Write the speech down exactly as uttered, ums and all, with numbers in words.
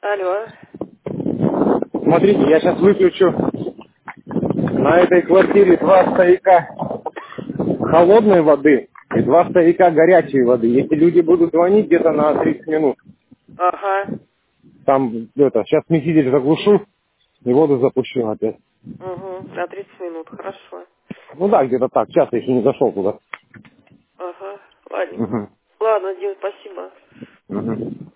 Алло. Смотрите, я сейчас выключу на этой квартире два стояка холодной воды и два стояка горячей воды. Если люди будут звонить где-то на тридцать минут, Ага. там это, сейчас смеситель заглушу и воду запущу опять. Угу. На тридцать минут. Хорошо. Ну да, где-то так, сейчас я еще не зашел туда. Ага. Ладненько. Угу. Ладно, Дим, спасибо. Угу.